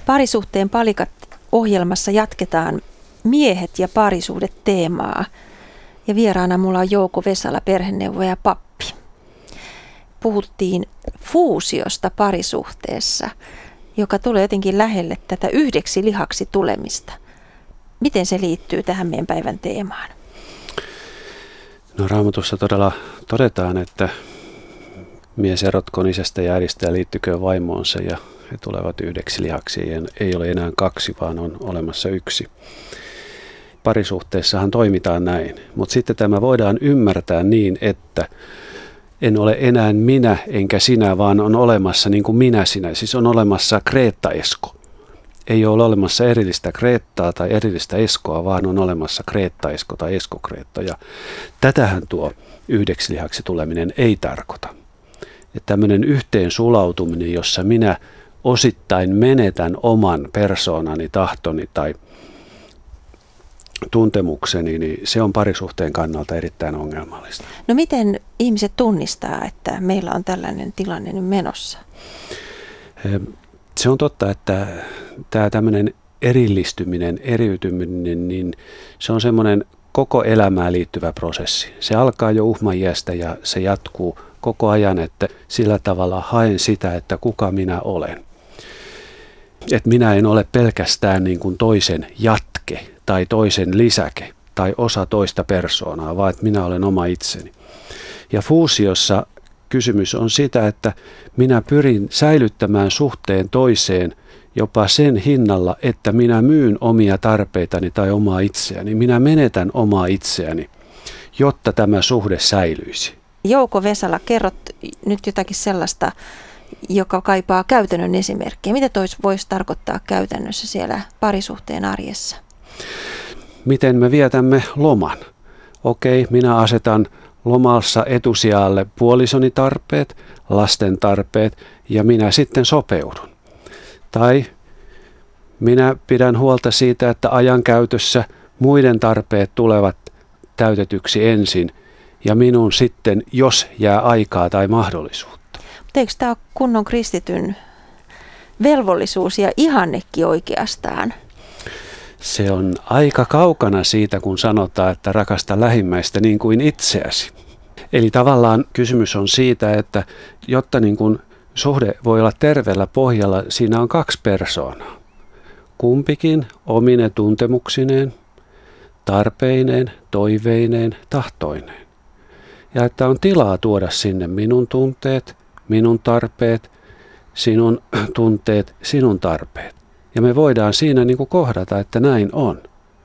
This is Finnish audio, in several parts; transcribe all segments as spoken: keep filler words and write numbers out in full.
Parisuhteen palikat -ohjelmassa jatketaan miehet ja parisuhdet -teemaa. Ja vieraana mulla on Jouko Vesala, perheneuvoja ja pappi. Puhuttiin fuusiosta parisuhteessa, joka tulee jotenkin lähelle tätä yhdeksi lihaksi tulemista. Miten se liittyy tähän meidän päivän teemaan? No Raamatussa todella todetaan, että mies erotkoon isästä ja äidistä ja liittyköön vaimoonsa ja he tulevat yhdeksi lihaksi. Ei ole enää kaksi, vaan on olemassa yksi. Parisuhteessahan toimitaan näin, mutta sitten tämä voidaan ymmärtää niin, että en ole enää minä enkä sinä, vaan on olemassa niin kuin minä sinä. Siis on olemassa Kreetta-esko. Ei ole olemassa erillistä Kreettaa tai erillistä eskoa, vaan on olemassa Kreetta-esko tai esko-Kreetta. Ja tätähän tuo yhdeksi lihaksi tuleminen ei tarkoita. Että tämmöinen yhteen sulautuminen, jossa minä osittain menetän oman persoonani, tahtoni tai tuntemukseni, niin se on parisuhteen kannalta erittäin ongelmallista. No miten ihmiset tunnistaa, että meillä on tällainen tilanne nyt menossa? Se on totta, että tämä tämmöinen erillistyminen, eriytyminen, niin se on semmoinen koko elämään liittyvä prosessi. Se alkaa jo uhmaiästä ja se jatkuu koko ajan, että sillä tavalla haen sitä, että kuka minä olen. Että minä en ole pelkästään niin kuin toisen jatke tai toisen lisäke tai osa toista persoonaa, vaan että minä olen oma itseni. Ja fuusiossa kysymys on sitä, että minä pyrin säilyttämään suhteen toiseen jopa sen hinnalla, että minä myyn omia tarpeitani tai omaa itseäni. Minä menetän omaa itseäni, jotta tämä suhde säilyisi. Jouko Vesala, kerrot nyt jotakin sellaista, joka kaipaa käytännön esimerkkiä. Mitä tois voisi tarkoittaa käytännössä siellä parisuhteen arjessa? Miten me vietämme loman? Okei, minä asetan lomassa etusijalle puolisoni tarpeet, lasten tarpeet ja minä sitten sopeudun. Tai minä pidän huolta siitä, että ajankäytössä muiden tarpeet tulevat täytetyksi ensin ja minun sitten, jos jää aikaa tai mahdollisuutta. Mutta eikö tämä ole kunnon kristityn velvollisuus ja ihannekin oikeastaan? Se on aika kaukana siitä, kun sanotaan, että rakasta lähimmäistä niin kuin itseäsi. Eli tavallaan kysymys on siitä, että jotta niin kuin suhde voi olla terveellä pohjalla, siinä on kaksi persoonaa. Kumpikin omine tuntemuksineen, tarpeineen, toiveineen, tahtoineen. Ja että on tilaa tuoda sinne minun tunteet, minun tarpeet, sinun tunteet, sinun tarpeet. Ja me voidaan siinä niin kuin kohdata, että näin on.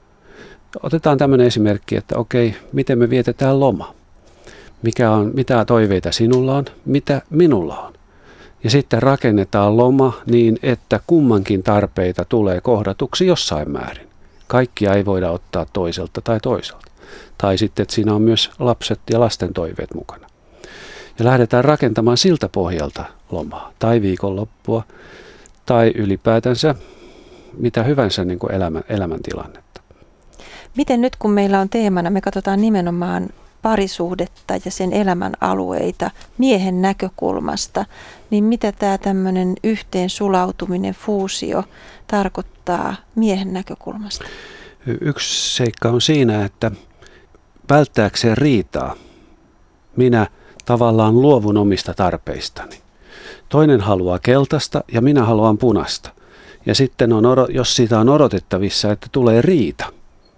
Otetaan tämmöinen esimerkki, että okei, miten me vietetään loma? Mikä on, mitä toiveita sinulla on, mitä minulla on? Ja sitten rakennetaan loma niin, että kummankin tarpeita tulee kohdatuksi jossain määrin. Kaikkia ei voida ottaa toiselta tai toiselta. Tai sitten, että siinä on myös lapset ja lasten toiveet mukana. Ja lähdetään rakentamaan siltä pohjalta lomaa tai viikonloppua tai ylipäätänsä mitä hyvänsä niin kuin elämän, elämäntilannetta. Miten nyt kun meillä on teemana, me katsotaan nimenomaan parisuhdetta ja sen elämän alueita miehen näkökulmasta, niin mitä tämä tämmöinen yhteen sulautuminen, fuusio tarkoittaa miehen näkökulmasta? Yksi seikka on siinä, että välttääkseen riitaa minä tavallaan luovun omista tarpeistani. Toinen haluaa keltaista ja minä haluan punasta. Ja sitten on, jos siitä on odotettavissa, että tulee riita,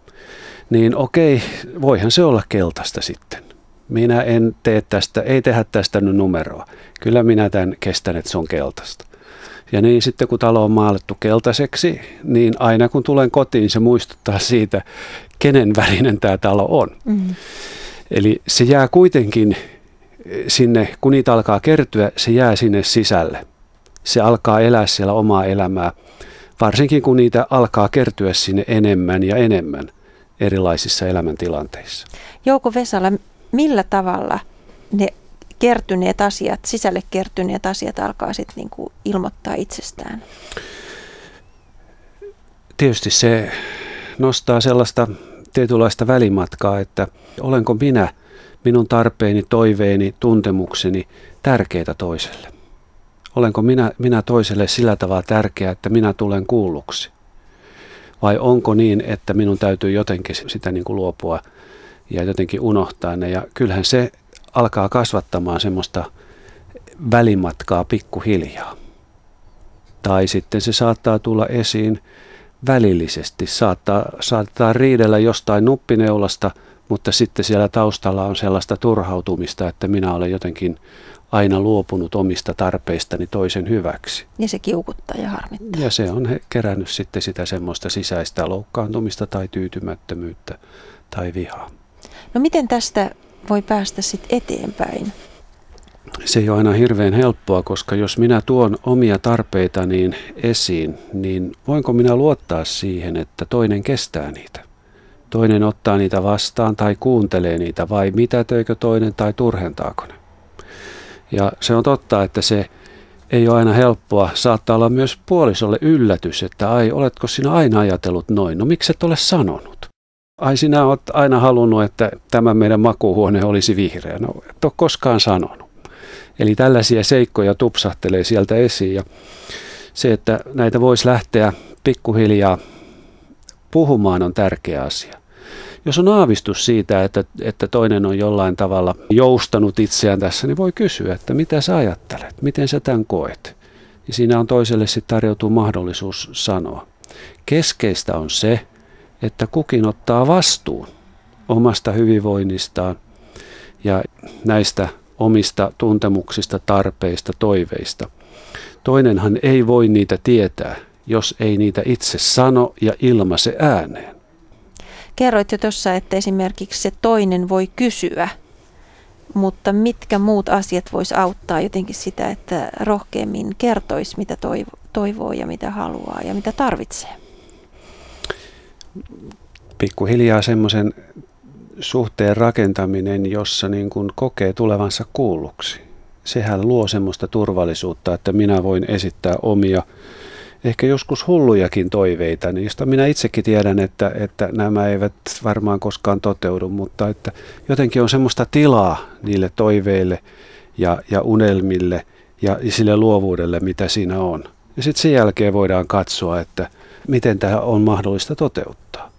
niin okei, voihan se olla keltaista sitten. Minä en tee tästä, ei tehdä tästä nyt numeroa. Kyllä minä tämän kestän, että se on keltaista. Ja niin sitten kun talo on maalattu keltaiseksi, niin aina kun tulen kotiin, se muistuttaa siitä, kenen värinen tämä talo on. Mm. Eli se jää kuitenkin sinne, kun niitä alkaa kertyä, se jää sinne sisälle. Se alkaa elää siellä omaa elämää, varsinkin kun niitä alkaa kertyä sinne enemmän ja enemmän erilaisissa elämäntilanteissa. Jouko Vesala, millä tavalla ne kertyneet asiat, sisälle kertyneet asiat alkaa sitten niinku ilmoittaa itsestään? Tietysti se nostaa sellaista tietynlaista välimatkaa, että olenko minä, minun tarpeeni, toiveeni, tuntemukseni tärkeitä toiselle. Olenko minä, minä toiselle sillä tavalla tärkeä, että minä tulen kuulluksi? Vai onko niin, että minun täytyy jotenkin sitä niin kuin luopua ja jotenkin unohtaa ne? Ja kyllähän se alkaa kasvattamaan semmoista välimatkaa pikkuhiljaa. Tai sitten se saattaa tulla esiin välillisesti. Saattaa, saattaa riidellä jostain nuppineulasta, mutta sitten siellä taustalla on sellaista turhautumista, että minä olen jotenkin aina luopunut omista tarpeistani toisen hyväksi. Ja se kiukuttaa ja harmittaa. Ja se on kerännyt sitten sitä semmoista sisäistä loukkaantumista tai tyytymättömyyttä tai vihaa. No miten tästä voi päästä sitten eteenpäin? Se ei ole aina hirveän helppoa, koska jos minä tuon omia tarpeitani esiin, niin voinko minä luottaa siihen, että toinen kestää niitä? Toinen ottaa niitä vastaan tai kuuntelee niitä vai mitätöikö toinen tai turhentaako ne? Ja se on totta, että se ei ole aina helppoa. Saattaa olla myös puolisolle yllätys, että ai, oletko sinä aina ajatellut noin? No miksi et ole sanonut? Ai, sinä olet aina halunnut, että tämä meidän makuuhuone olisi vihreä. No et ole koskaan sanonut. Eli tällaisia seikkoja tupsahtelee sieltä esiin. Ja se, että näitä voisi lähteä pikkuhiljaa puhumaan, on tärkeä asia. Jos on aavistus siitä, että, että toinen on jollain tavalla joustanut itseään tässä, niin voi kysyä, että mitä sä ajattelet, miten sä tämän koet. Ja siinä on toiselle sitten tarjoutuu mahdollisuus sanoa. Keskeistä on se, että kukin ottaa vastuun omasta hyvinvoinnistaan ja näistä omista tuntemuksista, tarpeista, toiveista. Toinenhan ei voi niitä tietää, jos ei niitä itse sano ja ilmaise ääneen. Kerroit jo tuossa, että esimerkiksi se toinen voi kysyä, mutta mitkä muut asiat vois auttaa jotenkin sitä, että rohkeammin kertoisi, mitä toivoo ja mitä haluaa ja mitä tarvitsee? Pikkuhiljaa semmoisen suhteen rakentaminen, jossa niin kuin kokee tulevansa kuulluksi. Sehän luo semmoista turvallisuutta, että minä voin esittää omia, ehkä joskus hullujakin toiveita, josta minä itsekin tiedän, että, että nämä eivät varmaan koskaan toteudu, mutta että jotenkin on semmoista tilaa niille toiveille ja, ja unelmille ja sille luovuudelle, mitä siinä on. Ja sitten sen jälkeen voidaan katsoa, että miten tämä on mahdollista toteuttaa.